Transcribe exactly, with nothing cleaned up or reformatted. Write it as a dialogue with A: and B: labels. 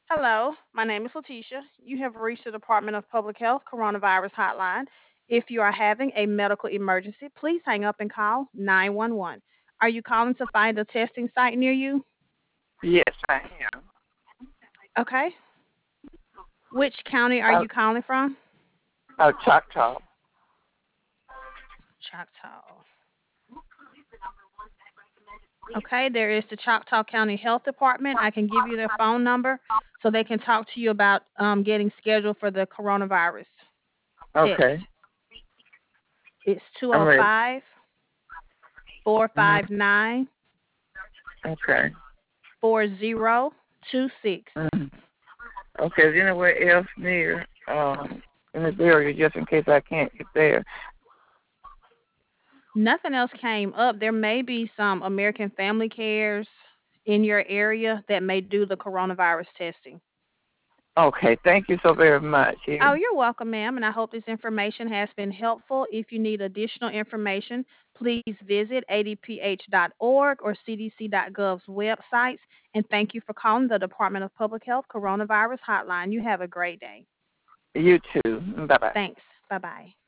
A: Hello, my name is Letitia. You have reached the Department of Public Health Coronavirus Hotline. If you are having a medical emergency, please hang up and call nine one one. Are you calling to find a testing site near you?
B: Yes, I am.
A: Okay. Which county are
B: Uh,
A: you calling from?
B: uh, Choctaw.
A: Choctaw. Okay, there is the Choctaw County Health Department. I can give you their phone number so they can talk to you about um, getting scheduled for the coronavirus test.
B: Okay,
A: It's
B: I'm ready.
A: two oh five, four
B: Mhm.
A: five nine,
B: Okay.
A: four zero two six.
B: Mhm. Okay. Is anywhere else near um in this area, just in case I can't get there?
A: Nothing else came up. There may be some American Family Cares in your area that may do the coronavirus testing.
B: Okay. Thank you so very much.
A: Oh,
B: You.
A: you're welcome, ma'am, and I hope this information has been helpful. If you need additional information, please visit a d p h dot org or c d c dot gov's websites. And thank you for calling the Department of Public Health Coronavirus Hotline. You have a great day.
B: You too. Bye bye.
A: Thanks. Bye bye.